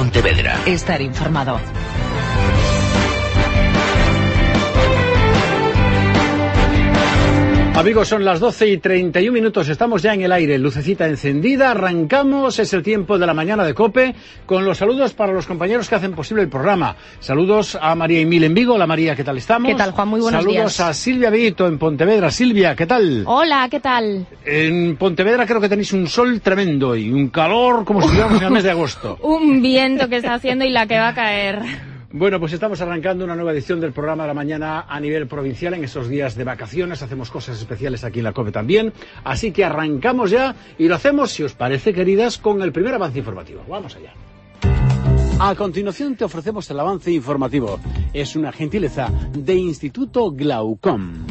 Pontevedra. Estar informado. Amigos, son las 12:31, estamos ya en el aire, lucecita encendida, arrancamos, es el tiempo de la mañana de COPE, con los saludos para los compañeros que hacen posible el programa. Saludos a María Emil en Vigo. Hola María, ¿qué tal estamos? ¿Qué tal, Juan? Muy buenos días. Saludos a Silvia Benito en Pontevedra. Silvia, ¿qué tal? Hola, ¿qué tal? En Pontevedra creo que tenéis un sol tremendo y un calor como si estuviéramos en el mes de agosto. Un viento que está haciendo y la que va a caer. Bueno, pues estamos arrancando una nueva edición del programa de la mañana a nivel provincial en estos días de vacaciones. Hacemos cosas especiales aquí en la COPE también. Así que arrancamos ya y lo hacemos, si os parece, queridas, con el primer avance informativo. Vamos allá. A continuación te ofrecemos el avance informativo. Es una gentileza de Instituto Glaucom.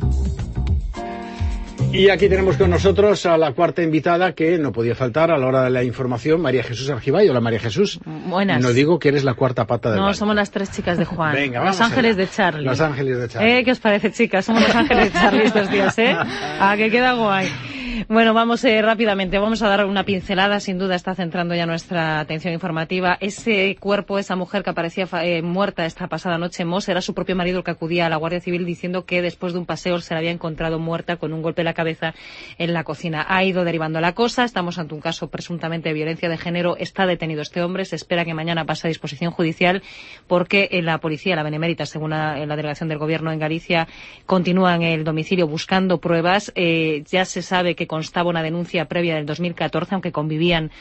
Y aquí tenemos con nosotros a la cuarta invitada que no podía faltar a la hora de la información, María Jesús Argibay. Hola María Jesús. Buenas. No digo que eres la cuarta pata del No, somos las tres chicas de Juan. Venga, vamos Los ángeles allá. de Charlie. Los ángeles de Charlie. ¿Qué os parece, chicas? Somos los ángeles de Charlie estos días, ¿eh? A que queda guay. Bueno, vamos rápidamente, vamos a dar una pincelada, sin duda está centrando ya nuestra atención informativa. Ese cuerpo, esa mujer que aparecía muerta esta pasada noche en Mos, era su propio marido el que acudía a la Guardia Civil diciendo que después de un paseo se la había encontrado muerta con un golpe en la cabeza en la cocina. Ha ido derivando la cosa, estamos ante un caso presuntamente de violencia de género, está detenido este hombre, se espera que mañana pase a disposición judicial porque la policía, la Benemérita, según la delegación del Gobierno en Galicia, continúa en el domicilio buscando pruebas. Ya se sabe que constaba una denuncia previa del 2014, aunque convivían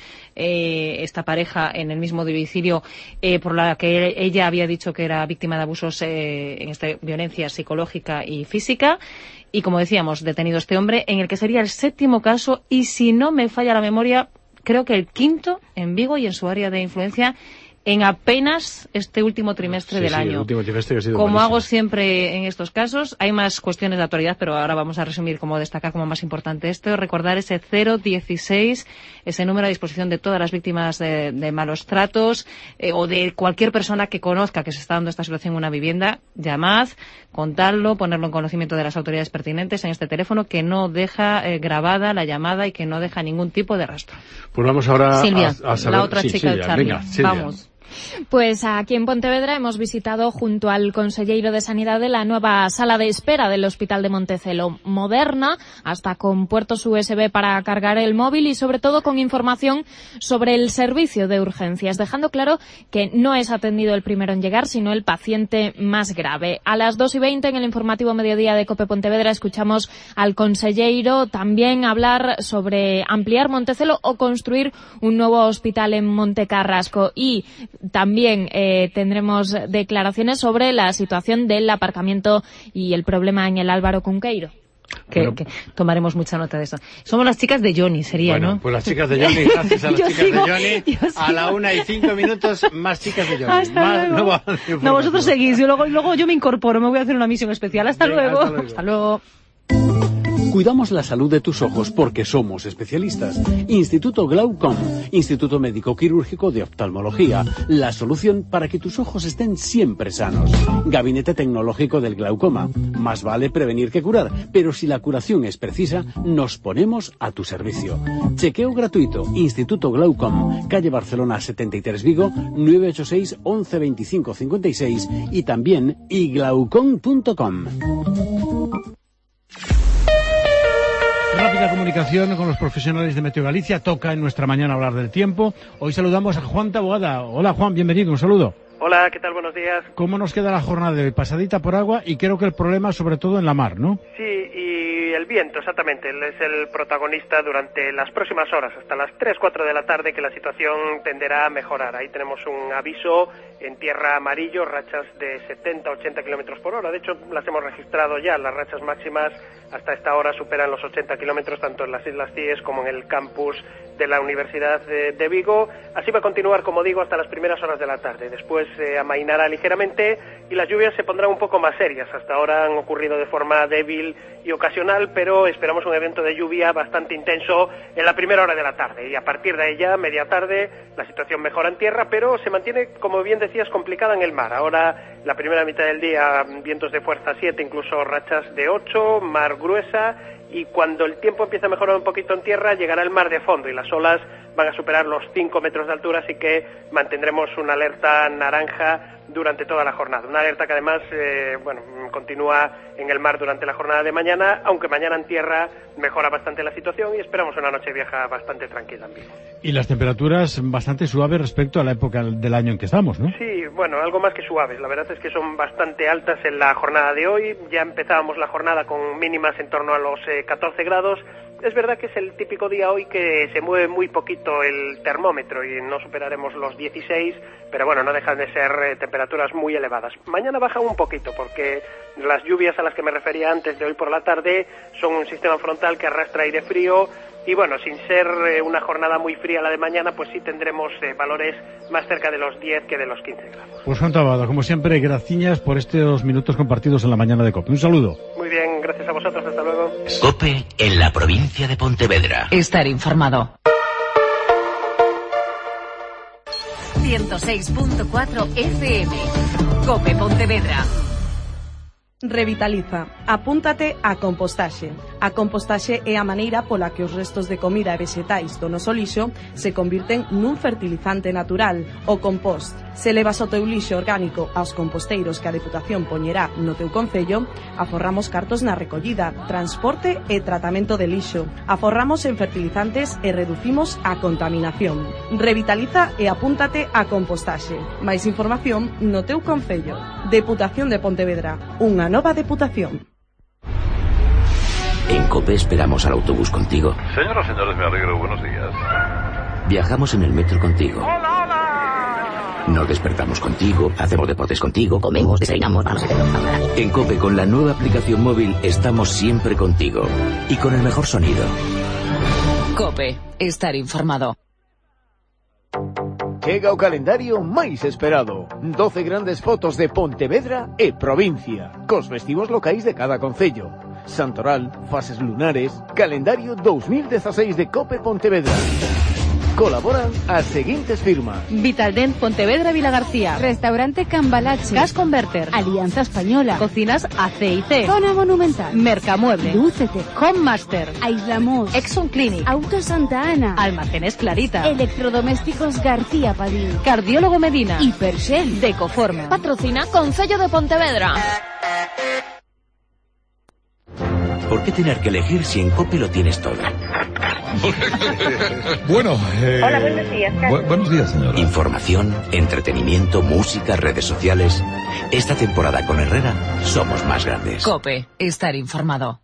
esta pareja en el mismo domicilio, por la que ella había dicho que era víctima de abusos, violencia psicológica y física. Y como decíamos, detenido este hombre, en el que sería el séptimo caso y, si no me falla la memoria, creo que el quinto en Vigo y en su área de influencia en apenas este último trimestre del año. El último trimestre ha sido como buenísimo. hago siempre en estos casos, hay más cuestiones de actualidad, pero ahora vamos a resumir, como destacar como más importante esto, recordar ese 016, ese número a disposición de todas las víctimas de malos tratos o de cualquier persona que conozca que se está dando esta situación en una vivienda. Llamad, contadlo, ponerlo en conocimiento de las autoridades pertinentes en este teléfono que no deja grabada la llamada y que no deja ningún tipo de rastro. Pues vamos ahora Silvia, a saber... la otra chica de Charlie. Venga, Silvia. Vamos. Pues aquí en Pontevedra hemos visitado junto al conselleiro de Sanidade la nueva sala de espera del Hospital de Montecelo, moderna, hasta con puertos USB para cargar el móvil y sobre todo con información sobre el servicio de urgencias, dejando claro que no es atendido el primero en llegar, sino el paciente más grave. A las 2:20 en el informativo mediodía de COPE Pontevedra escuchamos al conselleiro también hablar sobre ampliar Montecelo o construir un nuevo hospital en Montecarrasco, y también tendremos declaraciones sobre la situación del aparcamiento y el problema en el Álvaro Cunqueiro. Que tomaremos mucha nota de eso. Somos las chicas de Johnny, sería, bueno, ¿no? Pues las chicas de Johnny, gracias a las chicas de Johnny. A la 1:05, más chicas de Johnny. Hasta luego. No, vosotros seguís, y luego yo me incorporo, me voy a hacer una misión especial. Hasta luego. Hasta luego. Cuidamos la salud de tus ojos porque somos especialistas. Instituto Glaucom, Instituto Médico Quirúrgico de Oftalmología, la solución para que tus ojos estén siempre sanos. Gabinete Tecnológico del Glaucoma. Más vale prevenir que curar, pero si la curación es precisa, nos ponemos a tu servicio. Chequeo gratuito, Instituto Glaucom, calle Barcelona 73 Vigo, 986 11 25 56 y también iglaucom.com. Rápida comunicación con los profesionales de Meteo Galicia. Toca en nuestra mañana hablar del tiempo. Hoy saludamos a Juan Taboada. Hola Juan, bienvenido, un saludo. Hola, ¿qué tal? Buenos días. ¿Cómo nos queda la jornada de hoy? Pasadita por agua y creo que el problema sobre todo en la mar, ¿no? Sí, y el viento, exactamente. Él es el protagonista durante las próximas horas, hasta las 3-4 de la tarde, que la situación tenderá a mejorar. Ahí tenemos un aviso en tierra amarillo, rachas de 70-80 kilómetros por hora. De hecho, las hemos registrado ya. Las rachas máximas hasta esta hora superan los 80 kilómetros, tanto en las Islas Cíes como en el campus de la Universidad de Vigo. Así va a continuar, como digo, hasta las primeras horas de la tarde. Después amainará ligeramente y las lluvias se pondrán un poco más serias. Hasta ahora han ocurrido de forma débil y ocasional, pero esperamos un evento de lluvia bastante intenso en la primera hora de la tarde. Y a partir de ahí ya, media tarde, la situación mejora en tierra, pero se mantiene, como bien decías, complicada en el mar. Ahora, la primera mitad del día, vientos de fuerza 7, incluso rachas de 8, mar gruesa, y cuando el tiempo empieza a mejorar un poquito en tierra llegará el mar de fondo y las olas van a superar los 5 metros de altura, así que mantendremos una alerta naranja durante toda la jornada. Una alerta que además continúa en el mar durante la jornada de mañana, aunque mañana en tierra mejora bastante la situación y esperamos una noche vieja bastante tranquila en Vigo. Y las temperaturas bastante suaves respecto a la época del año en que estamos, ¿no? Sí, algo más que suaves. La verdad es que son bastante altas en la jornada de hoy. Ya empezábamos la jornada con mínimas en torno a los 14 grados. Es verdad que es el típico día hoy que se mueve muy poquito el termómetro y no superaremos los 16, pero bueno, no dejan de ser temperaturas muy elevadas. Mañana bajan un poquito porque las lluvias a las que me refería antes de hoy por la tarde son un sistema frontal que arrastra aire frío y bueno, sin ser una jornada muy fría la de mañana, pues sí tendremos valores más cerca de los 10 que de los 15 grados. Pues Juan Tabada, como siempre, gracias por estos minutos compartidos en la mañana de COPE. Un saludo. Muy bien, gracias a vosotros, hasta luego. COPE en la provincia de Pontevedra. Estar informado. 106.4 FM. COPE Pontevedra. Revitaliza. Apúntate a compostaxe. A compostaxe é a maneira pola que os restos de comida e vexetais do noso lixo se convirten nun fertilizante natural, o compost. Se levas o teu lixo orgánico aos composteiros que a Deputación poñerá no teu concello, aforramos cartos na recollida, transporte e tratamento de lixo. Aforramos en fertilizantes e reducimos a contaminación. Revitaliza e apúntate a compostaxe. Mais información no teu concello. Deputación de Pontevedra. Unha nova deputación. En COPE esperamos al autobús contigo. Señoras y señores, me alegro. Buenos días. Viajamos en el metro contigo. ¡Hola, hola! Nos despertamos contigo, hacemos deportes contigo, comemos, desayunamos, vamos a hacer. En COPE, con la nueva aplicación móvil, estamos siempre contigo. Y con el mejor sonido. COPE. Estar informado. Chega o calendario máis esperado. 12 grandes fotos de Pontevedra e provincia, cos festivos locais de cada concello. Santoral, fases lunares, calendario 2016 de COPE Pontevedra. Colaboran as seguintes firmas: Vitaldent Pontevedra Vilagarcía, Restaurante Cambalache, Gas Converter, Alianza Española, Cocinas AC&C, Zona Monumental, Mercamueble, Dúcete, Homemaster, Aislamos, Exxon Clinic, Auto Santa Ana, Almacenes Clarita, Electrodomésticos García Padín, Cardiólogo Medina, Hipershell, Decoforma. Patrocina Concello de Pontevedra. ¿Por qué tener que elegir si en COPE lo tienes todo? Bueno, Hola, buenos días, Carlos. Buenos días, señora. Información, entretenimiento, música, redes sociales. Esta temporada con Herrera somos más grandes. COPE. Estar informado.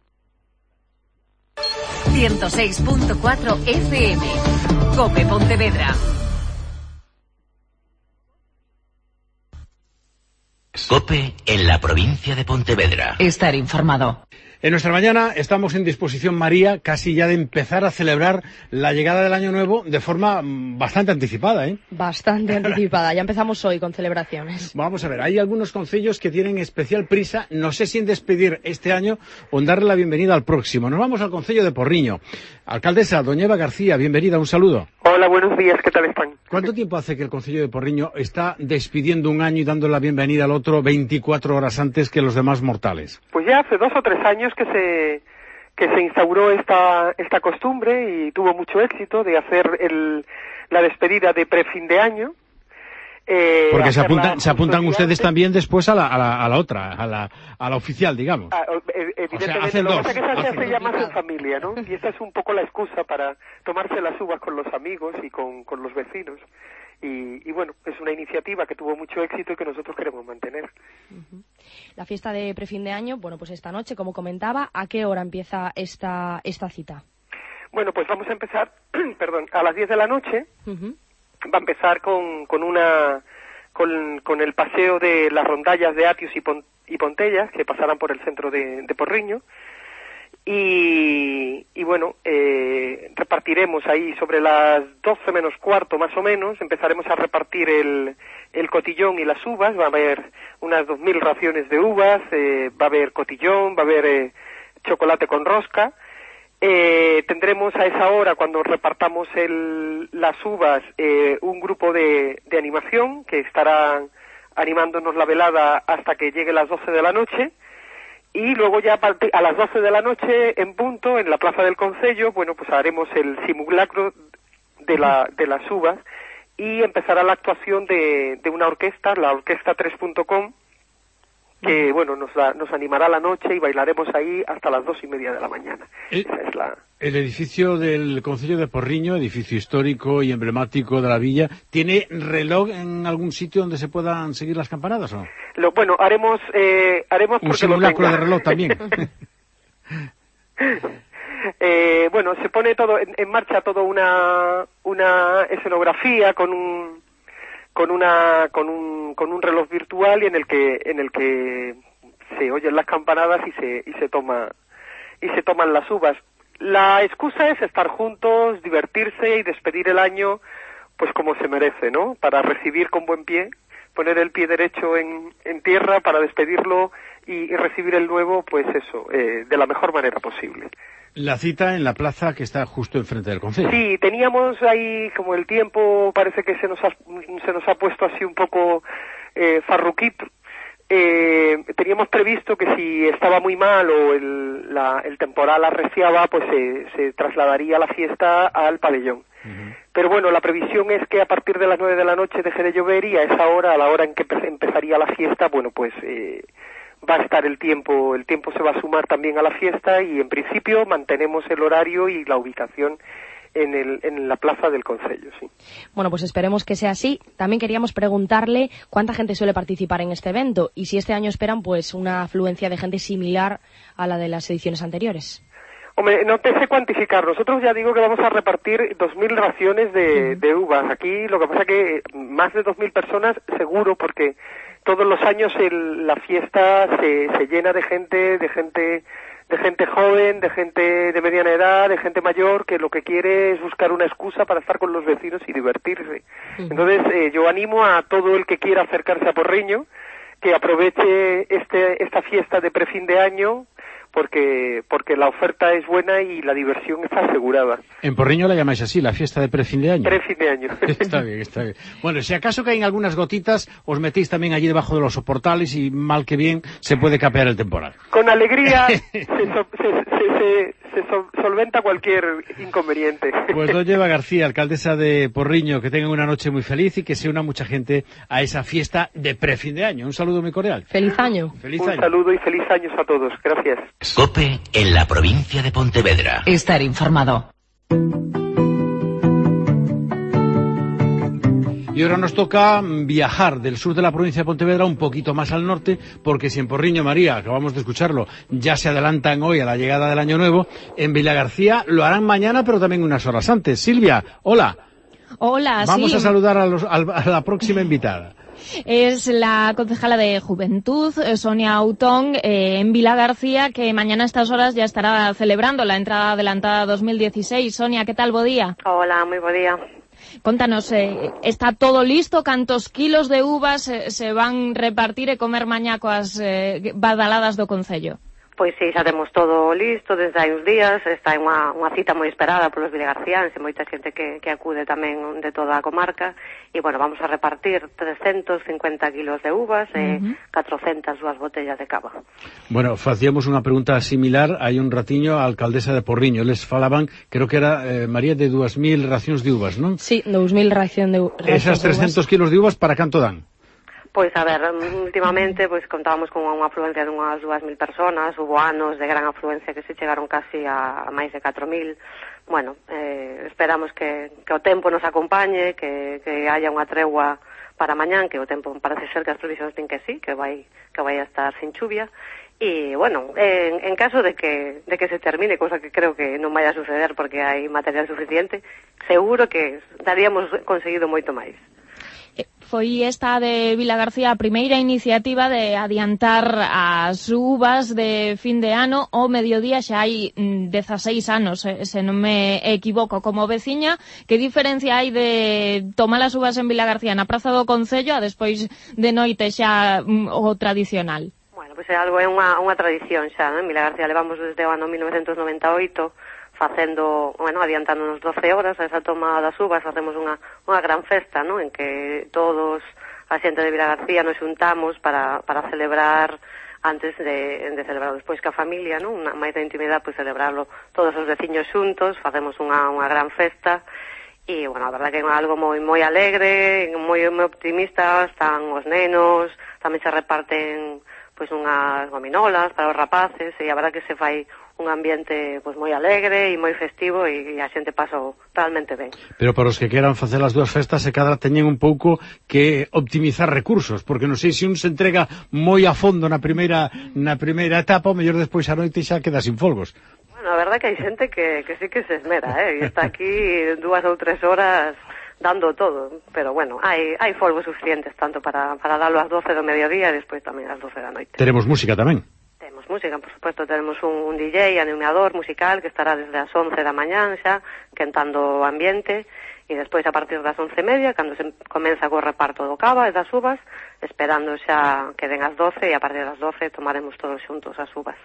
106.4 FM. COPE Pontevedra. COPE en la provincia de Pontevedra. Estar informado. En nuestra mañana estamos en disposición, María, casi ya de empezar a celebrar la llegada del Año Nuevo de forma bastante anticipada, ¿eh? Bastante anticipada. Ya empezamos hoy con celebraciones. Vamos a ver, hay algunos concellos que tienen especial prisa, no sé si en despedir este año o en darle la bienvenida al próximo. Nos vamos al concello de Porriño. Alcaldesa, doña Eva García, bienvenida, un saludo. Hola, buenos días, ¿qué tal están? ¿Cuánto tiempo hace que el concello de Porriño está despidiendo un año y dando la bienvenida al otro 24 horas antes que los demás mortales? Pues ya hace 2 o 3 años que se instauró esta costumbre y tuvo mucho éxito de hacer la despedida de prefin de año. Porque se apuntan ustedes también después a la otra, a la oficial, digamos. Evidentemente, o sea, hacen lo que dos. pasa es que esa se hace ya más en familia, ¿no? Y esa es un poco la excusa para tomarse las uvas con los amigos y con los vecinos. Y bueno, es una iniciativa que tuvo mucho éxito y que nosotros queremos mantener. La fiesta de prefin de año, bueno, pues esta noche, como comentaba, ¿a qué hora empieza esta cita? Bueno, pues vamos a empezar, a las 10 de la noche. Va a empezar con el paseo de las rondallas de Atios y Pontellas, que pasarán por el centro de Porriño. Y bueno, repartiremos ahí sobre las 12 menos cuarto más o menos, empezaremos a repartir el cotillón y las uvas. Va a haber unas 2.000 raciones de uvas, va a haber cotillón, va a haber chocolate con rosca. Tendremos a esa hora, cuando repartamos las uvas, un grupo de animación que estará animándonos la velada hasta que llegue las 12 de la noche. Y luego ya a las 12 de la noche, en punto, en la Plaza del Concello, bueno, pues haremos el simulacro de las uvas y empezará la actuación de una orquesta, la orquesta 3.com, que, bueno, nos animará la noche y bailaremos ahí hasta las 2:30 de la mañana. Esa es El edificio del Concello de Porriño, edificio histórico y emblemático de la villa, ¿tiene reloj en algún sitio donde se puedan seguir las campanadas o no? Bueno, haremos un simulacro de reloj también. Bueno, se pone todo en marcha, toda una escenografía con un reloj virtual y en el que se oyen las campanadas y se toman las uvas. La excusa es estar juntos, divertirse y despedir el año pues como se merece, ¿no? Para recibir con buen pie, poner el pie derecho en tierra para despedirlo y recibir el nuevo, pues eso, de la mejor manera posible. La cita en la plaza que está justo enfrente del concello. Sí, teníamos ahí, como el tiempo parece que se nos ha puesto así un poco farruquito. Teníamos previsto que si estaba muy mal o el temporal arreciaba, pues se trasladaría la fiesta al pabellón. Pero bueno, la previsión es que a partir de las 9 de la noche deje de llover y a esa hora, a la hora en que empezaría la fiesta, bueno, pues va a estar el tiempo se va a sumar también a la fiesta y en principio mantenemos el horario y la ubicación en la plaza del concello, sí. Bueno, pues esperemos que sea así. También queríamos preguntarle cuánta gente suele participar en este evento y si este año esperan pues una afluencia de gente similar a la de las ediciones anteriores. Hombre, no te sé cuantificar. Nosotros ya digo que vamos a repartir 2.000 raciones de uvas. Aquí lo que pasa que más de 2.000 personas seguro, porque todos los años la fiesta se llena de gente joven, de gente de mediana edad, de gente mayor, que lo que quiere es buscar una excusa para estar con los vecinos y divertirse. Entonces, yo animo a todo el que quiera acercarse a Porriño, que aproveche esta fiesta de prefin de año, porque la oferta es buena y la diversión está asegurada. En Porriño la llamáis así, la fiesta de prefin de año. Prefin de año. Está bien, está bien. Bueno, si acaso caen algunas gotitas, os metéis también allí debajo de los soportales y mal que bien se puede capear el temporal. Con alegría se solventa cualquier inconveniente. Pues doña Eva García, alcaldesa de Porriño, que tengan una noche muy feliz y que se una mucha gente a esa fiesta de prefin de año. Un saludo muy cordial. Feliz año. Un saludo y feliz años a todos. Gracias. COPE en la provincia de Pontevedra. Estar informado. Y ahora nos toca viajar del sur de la provincia de Pontevedra un poquito más al norte, porque si en Porriño, María, acabamos de escucharlo, ya se adelantan hoy a la llegada del Año Nuevo, en Vilagarcía lo harán mañana, pero también unas horas antes. Silvia, hola. Hola, Vamos a saludar a la próxima invitada. Es la concejala de Juventud, Sonia Autón, en Vilagarcía, que mañana a estas horas ya estará celebrando la entrada adelantada 2016. Sonia, ¿qué tal? Bo día. Hola, moi bo día. Contanos, está todo listo? Cantos kilos de uvas se van repartir e comer mañá coas badaladas do concello? Pois sí, xa temos todo listo desde hai uns días, está unha cita moi esperada polos vilagarciáns e moita xente que acude tamén de toda a comarca e, bueno, vamos a repartir 350 kilos de uvas e 400 botellas de cava. Bueno, facíamos unha pregunta similar hai un ratiño á alcaldesa de Porriño. Les falaban, creo que era, María, de 2.000 racións de uvas, non? Sí, 2.000 racións de uvas. Esas 300 kilos de uvas, para canto dan? Pois, a ver, últimamente contábamos con unha afluencia de unhas 2.000 personas, hubo anos de gran afluencia que se chegaron casi a máis de 4.000. Bueno, esperamos que o tempo nos acompañe, que haya unha tregua para mañán, que o tempo parece ser que as previsións din que sí, que vai a estar sin chuvia. E, bueno, en caso de que se termine, cosa que creo que non vai a suceder porque hai material suficiente, seguro que daríamos conseguido moito máis. Foi esta de Vilagarcía a primeira iniciativa de adiantar as uvas de fin de ano ao mediodía, xa hai 16 anos, se non me equivoco. Como veciña, que diferencia hai de tomar as uvas en Vilagarcía na Praza do Concello a despois de noite xa o tradicional? Bueno, pois é algo, é unha tradición xa, non? En Vilagarcía levamos desde o ano 1998 facendo, bueno, adiantándonos 12 horas a esa toma das uvas, facemos unha gran festa, non? En que todos a xente de Vilagarcía nos xuntamos para celebrar antes de celebrarlo despois ca familia, non? Máis da intimidade, pois celebrarlo todos os veciños xuntos, facemos unha gran festa, e, bueno, a verdad que é algo moi alegre, moi optimista, están os nenos, tamén se reparten pois unhas gominolas para os rapaces, e a verdad que se fai un ambiente pois moi alegre e moi festivo, e a xente pasou realmente ben. Pero para os que queran facer as dúas festas, se cadra teñen un pouco que optimizar recursos, porque non sei se un se entrega moi a fondo na primeira etapa, o mellor despois a noite xa queda sin folgos. Bueno, a verdad que hai xente que sí que se esmera, e está aquí 2 ou 3 horas dando todo, pero bueno, hai folgos suficientes tanto para darlo ás 12 do mediodía e despois tamén ás 12 da noite. Teremos música tamén. Temos música, por supuesto, tenemos un DJ, animador musical, que estará desde as 11 da mañán xa, quentando o ambiente, e despois a partir das 11:30, cando se comeza co reparto do cava e das uvas, esperando xa que den as 12, e a partir das 12 tomaremos todos xuntos as uvas.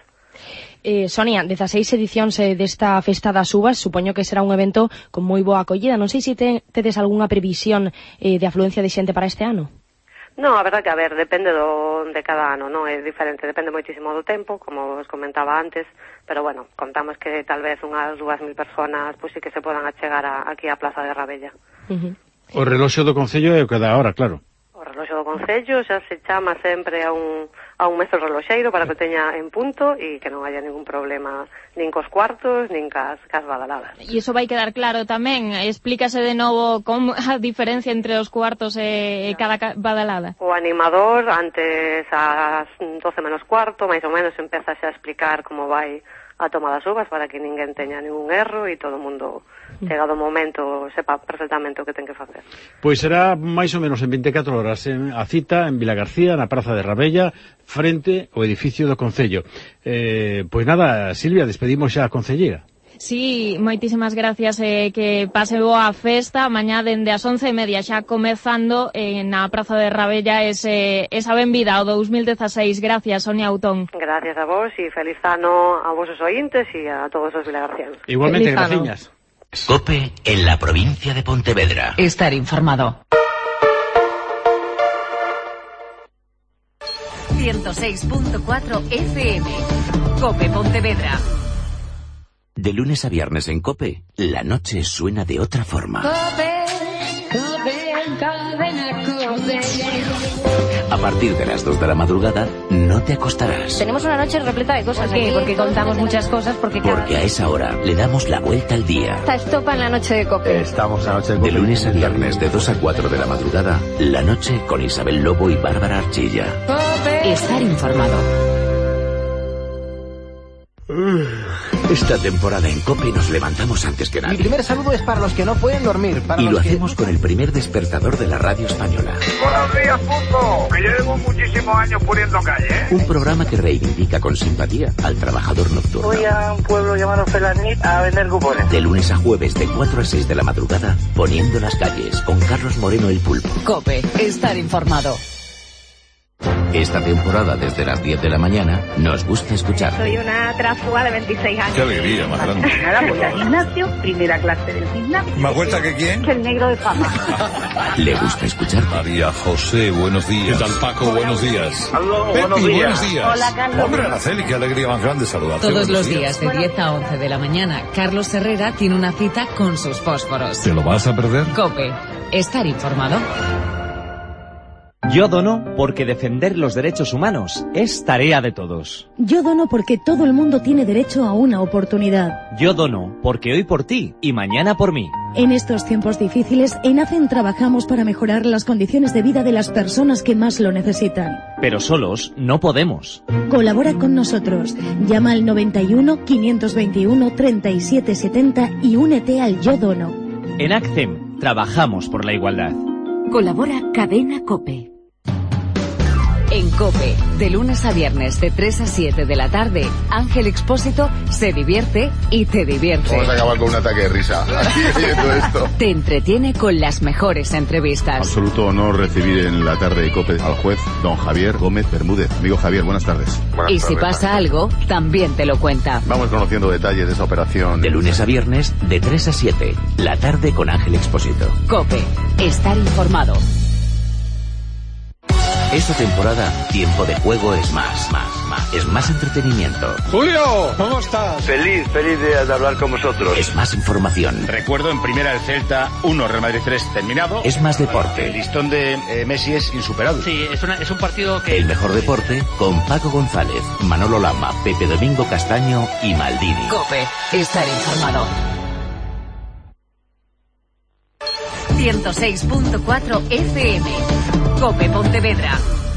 Sonia, 16 edicións desta Festa das Uvas, supoño que será un evento con moi boa acollida. Non sei se tedes algunha previsión de afluencia de xente para este ano. No, a verdad que, a ver, depende de cada ano, non? É diferente, depende moitísimo do tempo, como os comentaba antes, pero bueno, contamos que tal vez unhas 2.000 personas pois sí que se podan achegar aquí á Plaza de Rabella. O reloxo do Concello é o que dá ahora, claro. O reloxo do Concello xa se chama sempre a un mestre reloxeiro para que o teña en punto e que non haya ningún problema nin cos cuartos, nin cas badaladas. E iso vai quedar claro tamén. Explícase de novo como a diferencia entre os cuartos e cada badalada. O animador, antes ás 12 menos cuarto, máis ou menos, empeza xa a explicar como vai a toma das uvas para que ninguén teña ningún erro e todo o mundo, chegado o momento, sepa perfectamente o que ten que facer. Pois será máis ou menos en 24 horas a cita en Vilagarcía, na Praza de Rabella, frente ao edificio do Concello. Pois nada, Silvia, despedimos xa a concelleira. Sí, moitísimas gracias, que pase boa festa. Mañá dende as 11:30 xa comezando na Praza de Rabella esa benvida ao 2016. Gracias, Sonia Autón. Gracias a vos e feliz ano a vosos ointes e a todos os vilagarcianos. Igualmente, graciñas. COPE en la provincia de Pontevedra. Estar informado. 106.4 FM. COPE Pontevedra. De lunes a viernes en COPE, la noche suena de otra forma. A partir de las 2 de la madrugada, no te acostarás. Tenemos una noche repleta de cosas. ¿Por qué? Porque contamos muchas cosas, porque a esa hora le damos la vuelta al día. Está estopa en la noche de COPE. Estamos en la noche de COPE. De lunes a viernes, de 2 a 4 de la madrugada, la noche con Isabel Lobo y Bárbara Archilla. Estar informado. Esta temporada en COPE nos levantamos antes que nadie. Mi primer saludo es para los que no pueden dormir. Y lo hacemos con el primer despertador de la radio española. Buenos días, Punto. Que llevo muchísimos años poniendo calle, ¿eh? Un programa que reivindica con simpatía al trabajador nocturno. Voy a un pueblo llamado Felanit a vender cupones. De lunes a jueves, de 4 a 6 de la madrugada, poniendo las calles, con Carlos Moreno el Pulpo. COPE. Estar informado. Esta temporada, desde las 10 de la mañana, nos gusta escuchar. Soy una tránsfuga de 26 años. Qué alegría más grande. Nada, voy al gimnasio, primera clase del gimnasio. ¿Más vuelta que quién? El negro de fama. Le gusta escuchar. María José, buenos días. ¿Qué tal, Paco? Buenos días. Aló, Pepi, buenos días. buenos días. Hola, Carlos. Hombre, Araceli, qué alegría más grande saludarte. Todos Buenos los días de 10 a 11 de la mañana, Carlos Herrera tiene una cita con sus fósforos. ¿Te lo vas a perder? COPE. Estar informado. Yo dono porque defender los derechos humanos es tarea de todos. Yo dono porque todo el mundo tiene derecho a una oportunidad. Yo dono porque hoy por ti y mañana por mí. En estos tiempos difíciles, en ACEN trabajamos para mejorar las condiciones de vida de las personas que más lo necesitan. Pero solos no podemos. Colabora con nosotros. Llama al 91 521 37 70 y únete al Yo Dono. En ACCEM trabajamos por la igualdad. Colabora Cadena COPE. En COPE, de lunes a viernes de 3 a 7 de la tarde, Ángel Expósito se divierte y te divierte. Vamos a acabar con un ataque de risa aquí viendo esto. Te entretiene con las mejores entrevistas. Absoluto honor recibir en la tarde de COPE al juez don Javier Gómez Bermúdez. Amigo Javier, buenas tardes. Y si pasa algo, también te lo cuenta. Vamos conociendo detalles de esa operación. De lunes a viernes, de 3 a 7, la tarde con Ángel Expósito. COPE, estar informado. Esta temporada, tiempo de juego es más. Es más entretenimiento. Julio, ¿cómo estás? Feliz de hablar con vosotros. Es más información. Recuerdo en primera el Celta 1, Real Madrid 3 terminado. Es más deporte. El listón de Messi es insuperable. Sí, es un partido que... El mejor deporte con Paco González, Manolo Lama, Pepe Domingo Castaño y Maldini. COPE, estar informado. 106.4 FM. COPE Pontevedra.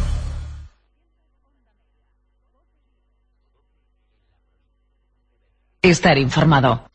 Estar informado.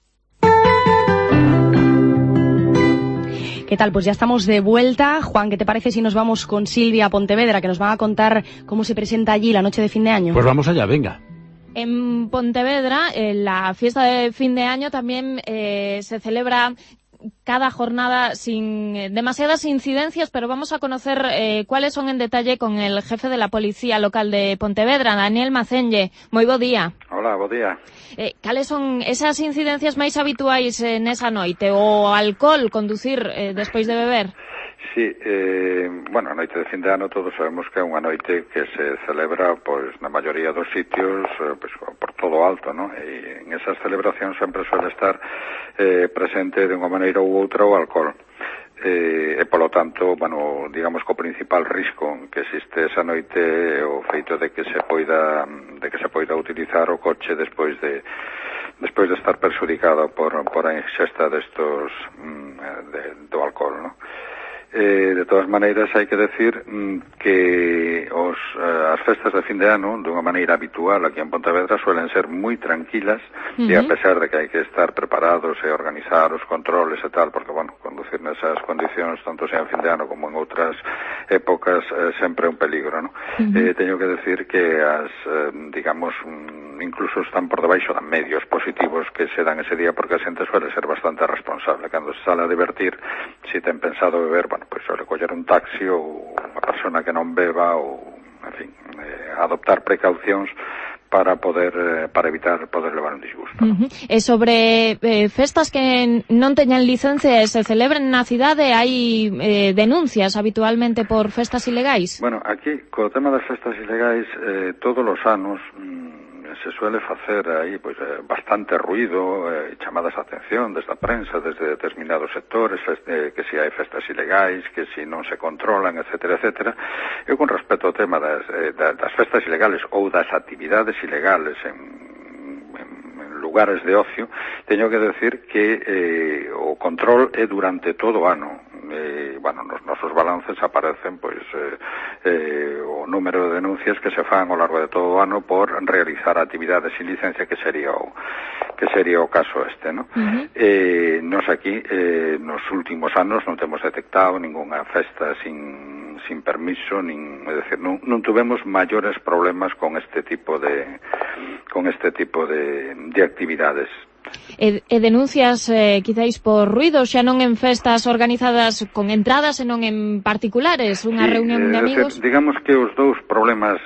¿Qué tal? Pues ya estamos de vuelta. Juan, ¿qué te parece si nos vamos con Silvia a Pontevedra, que nos van a contar cómo se presenta allí la noche de fin de año? Pues vamos allá, venga. En Pontevedra, en la fiesta de fin de año también se celebra cada jornada sin demasiadas incidencias, pero vamos a conocer cuáles son en detalle con el jefe de la Policía Local de Pontevedra, Daniel Macenge. Moi bo día. Hola, bo día. Cales son esas incidencias máis habituais esa noite? O alcohol, conducir despois de beber? Sí, bueno, a noite de fin de ano todos sabemos que é unha noite que se celebra pois na maioría dos sitios pois, por todo alto, ¿no? E en esas celebracións sempre suele estar presente de unha maneira ou outra o alcohol. E polo tanto, bueno, digamos que o principal risco que existe esa noite é o feito de que se poida utilizar o coche despois de estar perxudicado por a ingesta destos do alcohol, ¿no? De todas maneiras, hai que decir que as festas de fin de ano, de unha maneira habitual aquí en Pontevedra, suelen ser moi tranquilas, e a pesar de que hai que estar preparados e organizar os controles e tal, porque, bueno, conducir nesas condicións, tanto sea en fin de ano como en outras épocas, sempre é un peligro, ¿no? Teño que decir que digamos, incluso están por debaixo de medios positivos que se dan ese día, porque a xente suele ser bastante responsable. Cando se sale a divertir, se ten pensado beber, bueno, pois suele coller un taxi ou unha persona que non beba ou, en fin, adoptar precaucións para evitar poder levar un disgusto. E sobre festas que non teñan licencia e se celebren na cidade, hai denuncias habitualmente por festas ilegais? Bueno, aquí, co tema das festas ilegais, todos os anos se suele facer aí pois bastante ruido, chamadas a atención desde a prensa, desde determinados sectores, que se hai festas ilegais, que se non se controlan, etcétera, etcétera. Eu con respecto ao tema das festas ilegales ou das actividades ilegales en lugares de ocio, teño que decir que o control é durante todo o ano. Bueno, nos nosos balances aparecen pois o número de denuncias que se fan ao largo de todo o ano por realizar actividades sin licencia, que sería o caso este, ¿no? Nos aquí nos últimos anos non temos detectado ningunha festa sin permiso, é dicir, non tuvemos maiores problemas con este tipo de actividades. E denuncias quizáis por ruido, xa non en festas organizadas con entradas, senón en particulares, unha reunión de amigos? Digamos que os dous problemas,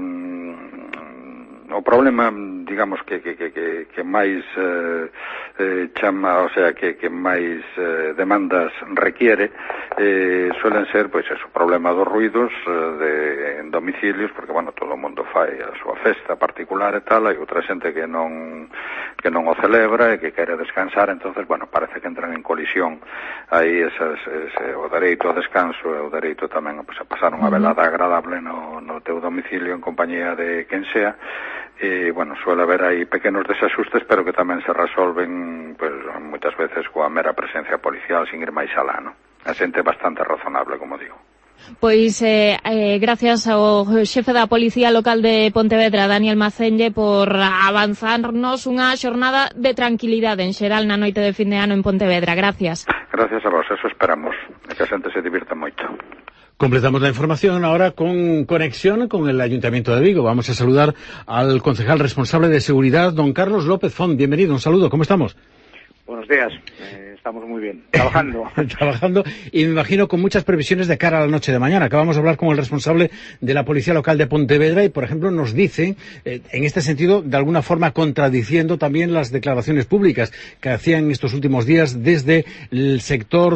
o problema, digamos, que máis chama, o sea, que máis demandas requiere, suelen ser, pois, o problema dos ruidos en domicilios, porque, bueno, todo o mundo fai a súa festa particular e tal, hai outra xente que non o celebra e que quere descansar, entonces, bueno, parece que entran en colisión aí o dereito ao descanso e o dereito tamén a pasar unha velada agradable no teu domicilio en compañía de quen sea. Bueno, suele haber aí pequenos desajustes, pero que tamén se resolven, pues, moitas veces coa mera presencia policial sin ir máis alá, ¿no? A xente bastante razonable, como digo. Pois gracias ao xefe da Policía Local de Pontevedra, Daniel Macenge, por avanzarnos unha xornada de tranquilidade en xeral na noite de fin de ano en Pontevedra. Gracias. Gracias a vos, eso esperamos, que a xente se divirta moito. Completamos la información ahora con conexión con el Ayuntamiento de Vigo. Vamos a saludar al concejal responsable de seguridad, don Carlos López Font. Bienvenido, un saludo, ¿cómo estamos? Buenos días, estamos muy bien, trabajando. Trabajando, y me imagino con muchas previsiones de cara a la noche de mañana. Acabamos de hablar con el responsable de la Policía Local de Pontevedra y, por ejemplo, nos dice, en este sentido, de alguna forma contradiciendo también las declaraciones públicas que hacían estos últimos días desde el sector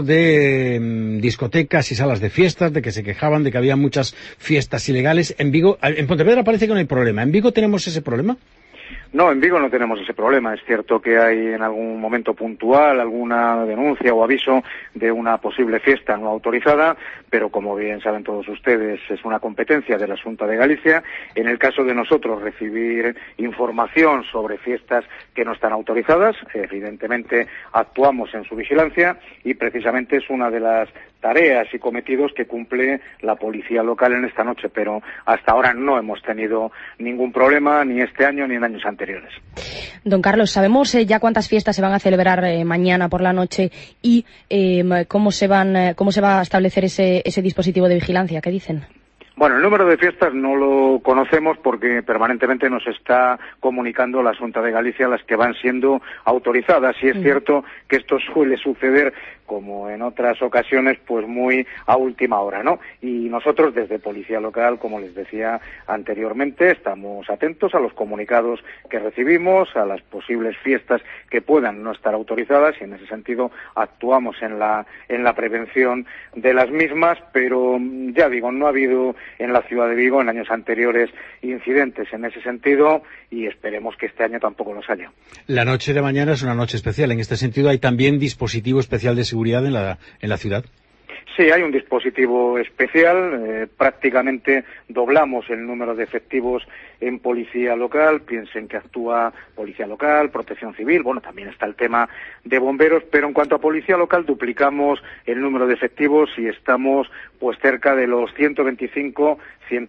de discotecas y salas de fiestas, de que se quejaban de que había muchas fiestas ilegales. En Vigo, en Pontevedra parece que no hay problema. ¿En Vigo tenemos ese problema? No, en Vigo no tenemos ese problema. Es cierto que hay en algún momento puntual alguna denuncia o aviso de una posible fiesta no autorizada, pero como bien saben todos ustedes, es una competencia de la Xunta de Galicia. En el caso de nosotros recibir información sobre fiestas que no están autorizadas, evidentemente actuamos en su vigilancia y precisamente es una de las tareas y cometidos que cumple la policía local en esta noche, pero hasta ahora no hemos tenido ningún problema ni este año ni en años anteriores. Don Carlos, ¿sabemos ya cuántas fiestas se van a celebrar mañana por la noche y cómo se va a establecer ese dispositivo de vigilancia? ¿Qué dicen? Bueno, el número de fiestas no lo conocemos porque permanentemente nos está comunicando la Xunta de Galicia las que van siendo autorizadas. Y es cierto que esto suele suceder, como en otras ocasiones, pues muy a última hora, ¿no? Y nosotros desde Policía Local, como les decía anteriormente, estamos atentos a los comunicados que recibimos, a las posibles fiestas que puedan no estar autorizadas y en ese sentido actuamos en la prevención de las mismas, pero ya digo, no ha habido en la ciudad de Vigo en años anteriores incidentes en ese sentido y esperemos que este año tampoco los haya. La noche de mañana es una noche especial. En este sentido, ¿hay también dispositivo especial de seguridad en la ciudad? Sí, hay un dispositivo especial. Prácticamente doblamos el número de efectivos en policía local. Piensen que actúa policía local, protección civil, bueno, también está el tema de bomberos, pero en cuanto a policía local duplicamos el número de efectivos y estamos pues cerca de los 125,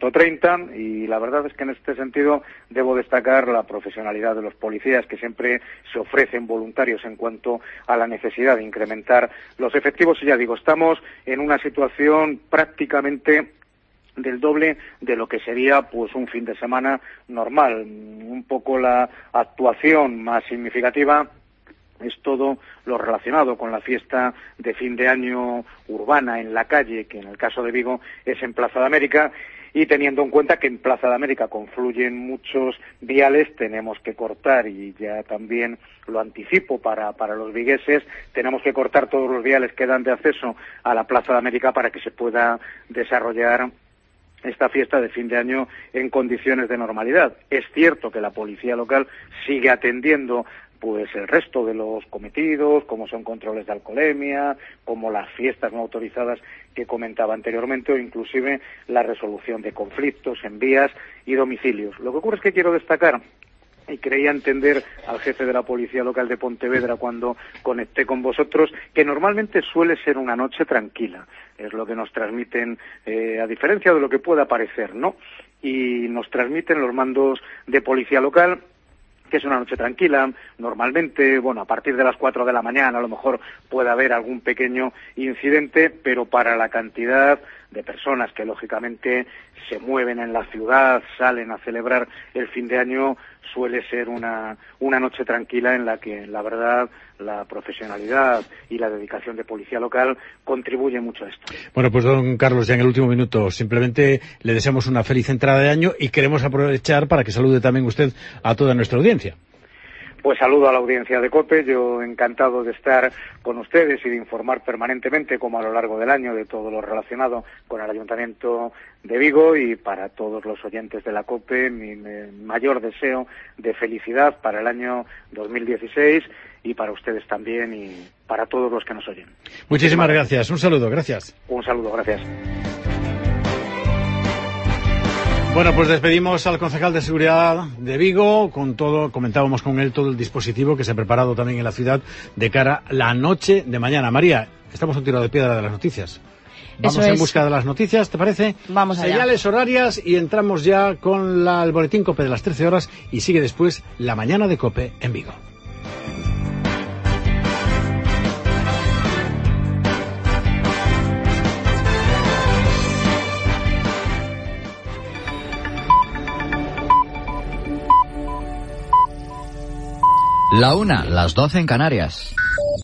130 y la verdad es que en este sentido debo destacar la profesionalidad de los policías que siempre se ofrecen voluntarios en cuanto a la necesidad de incrementar los efectivos y ya digo, estamos en una situación prácticamente del doble de lo que sería pues un fin de semana normal. Un poco la actuación más significativa es todo lo relacionado con la fiesta de fin de año urbana en la calle, que en el caso de Vigo es en Plaza de América, y teniendo en cuenta que en Plaza de América confluyen muchos viales, tenemos que cortar, y ya también lo anticipo para los vigueses, tenemos que cortar todos los viales que dan de acceso a la Plaza de América para que se pueda desarrollar esta fiesta de fin de año en condiciones de normalidad. Es cierto que la policía local sigue atendiendo pues el resto de los cometidos, como son controles de alcoholemia, como las fiestas no autorizadas que comentaba anteriormente, o inclusive la resolución de conflictos en vías y domicilios. Lo que ocurre es que quiero destacar, y creía entender al jefe de la Policía Local de Pontevedra cuando conecté con vosotros, que normalmente suele ser una noche tranquila. Es lo que nos transmiten, a diferencia de lo que pueda parecer, ¿no? Y nos transmiten los mandos de Policía Local, que es una noche tranquila. Normalmente, bueno, a partir de las 4 de la mañana a lo mejor puede haber algún pequeño incidente, pero para la cantidad de personas que lógicamente se mueven en la ciudad, salen a celebrar el fin de año, suele ser una noche tranquila en la que, la verdad, la profesionalidad y la dedicación de policía local contribuye mucho a esto. Bueno, pues don Carlos, ya en el último minuto, simplemente le deseamos una feliz entrada de año y queremos aprovechar para que salude también usted a toda nuestra audiencia. Pues saludo a la audiencia de COPE, yo encantado de estar con ustedes y de informar permanentemente, como a lo largo del año, de todo lo relacionado con el Ayuntamiento de Vigo, y para todos los oyentes de la COPE mi mayor deseo de felicidad para el año 2016 y para ustedes también y para todos los que nos oyen. Muchísimas gracias, un saludo, gracias. Un saludo, gracias. Bueno, pues despedimos al concejal de seguridad de Vigo, con todo, comentábamos con él todo el dispositivo que se ha preparado también en la ciudad de cara a la noche de mañana. María, estamos un tiro de piedra de las noticias. Vamos en busca de las noticias, ¿te parece? Vamos allá. Señales horarias y entramos ya con el boletín COPE de las 13 horas y sigue después la mañana de COPE en Vigo. La 1, las 12 en Canarias.